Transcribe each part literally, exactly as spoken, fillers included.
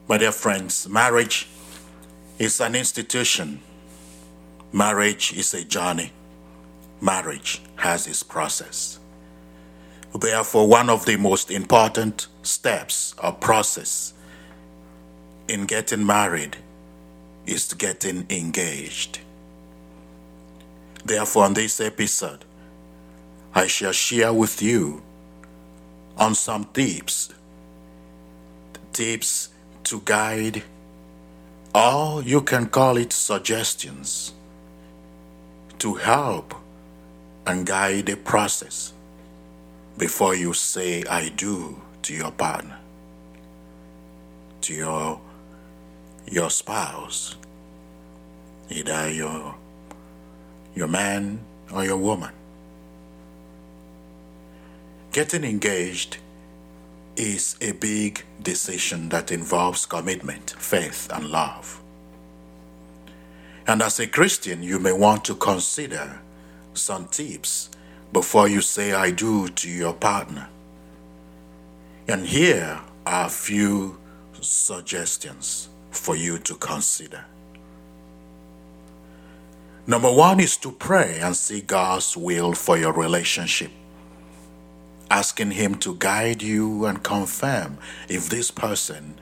My dear friends, marriage is an institution. Marriage is a journey. Marriage has its process. Therefore, one of the most important steps or process in getting married is getting engaged. Therefore, in this episode, I shall share with you on some tips, tips to guide, or you can call it suggestions, to help and guide the process before you say I do to your partner, to your, your spouse, either your, your man or your woman. Getting engaged is a big decision that involves commitment, faith, and love. And as a Christian, you may want to consider some tips before you say I do to your partner. And here are a few suggestions for you to consider. Number one is to pray and seek God's will for your relationship, asking Him to guide you and confirm if this person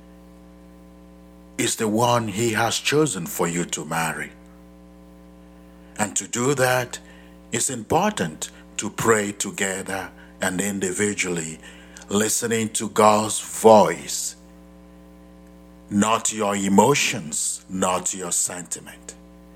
is the one He has chosen for you to marry. And to do that, it's important to pray together and individually, listening to God's voice, not your emotions, not your sentiment.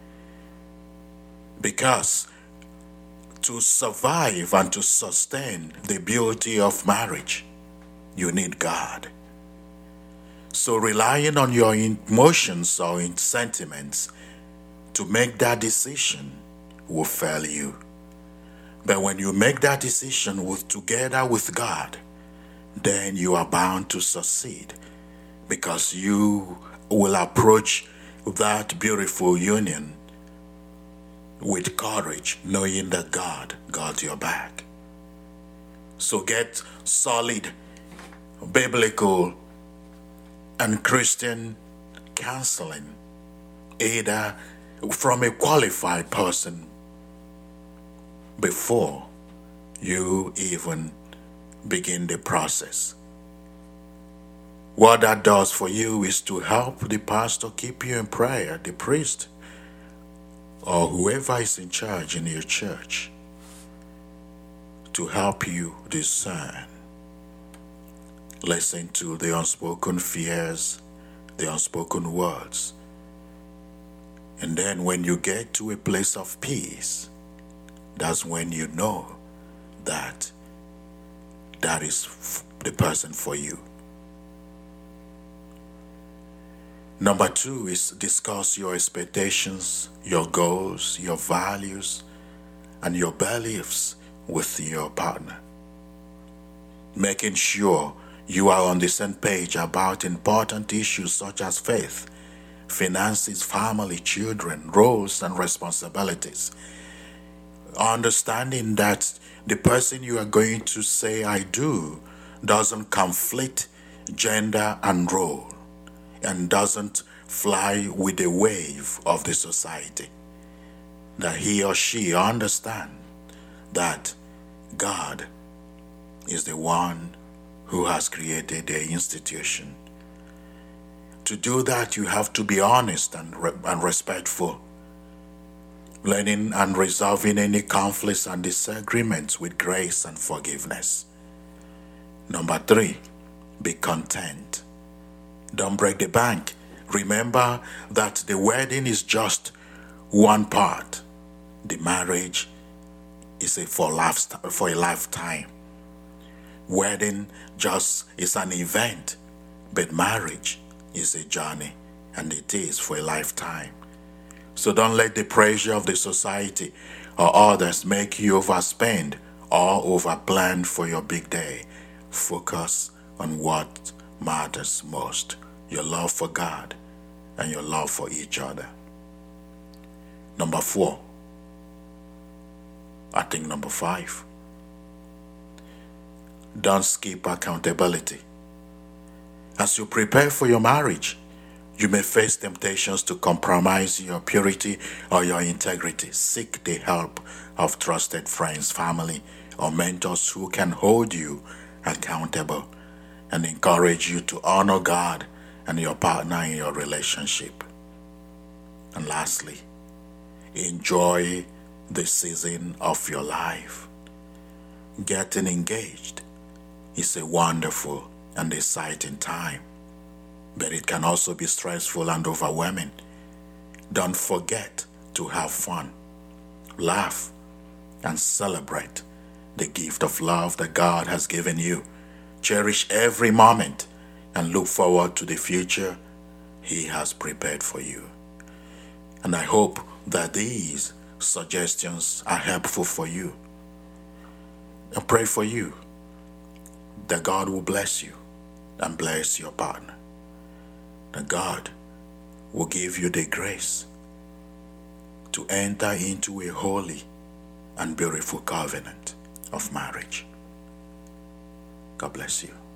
Because to survive and to sustain the beauty of marriage, you need God. So relying on your emotions or in sentiments to make that decision will fail you. But when you make that decision with together with God, then you are bound to succeed, because you will approach that beautiful union with courage, knowing that God got your back. So get solid biblical and Christian counseling, either from a qualified person, before you even begin the process. What that does for you is to help the pastor keep you in prayer, the priest, or whoever is in charge in your church, to help you discern. Listen to the unspoken fears, the unspoken words. And then when you get to a place of peace, that's when you know that that is f- the person for you. Number two is discuss your expectations, your goals, your values, and your beliefs with your partner. Making sure you are on the same page about important issues such as faith, finances, family, children, roles, and responsibilities. Understanding that the person you are going to say I do doesn't conflict gender and role, and doesn't fly with the wave of the society. That he or she understand that God is the one who has created the institution. To do that, you have to be honest and, re- and respectful, learning and resolving any conflicts and disagreements with grace and forgiveness. Number three, be content. Don't break the bank. Remember that the wedding is just one part. The marriage is a for, life, for a lifetime. Wedding just is an event, but marriage is a journey, and it is for a lifetime. So don't let the pressure of the society or others make you overspend or overplan for your big day. Focus on what matters most: your love for God and your love for each other. Number four, I think number five, don't skip accountability. As you prepare for your marriage, you may face temptations to compromise your purity or your integrity. Seek the help of trusted friends, family, or mentors who can hold you accountable and encourage you to honor God and your partner in your relationship. And lastly, enjoy the season of your life. Getting engaged is a wonderful and exciting time, but it can also be stressful and overwhelming. Don't forget to have fun, laugh, and celebrate the gift of love that God has given you. Cherish every moment and look forward to the future He has prepared for you. And I hope that these suggestions are helpful for you. I pray for you that God will bless you and bless your partner. That God will give you the grace to enter into a holy and beautiful covenant of marriage. God bless you.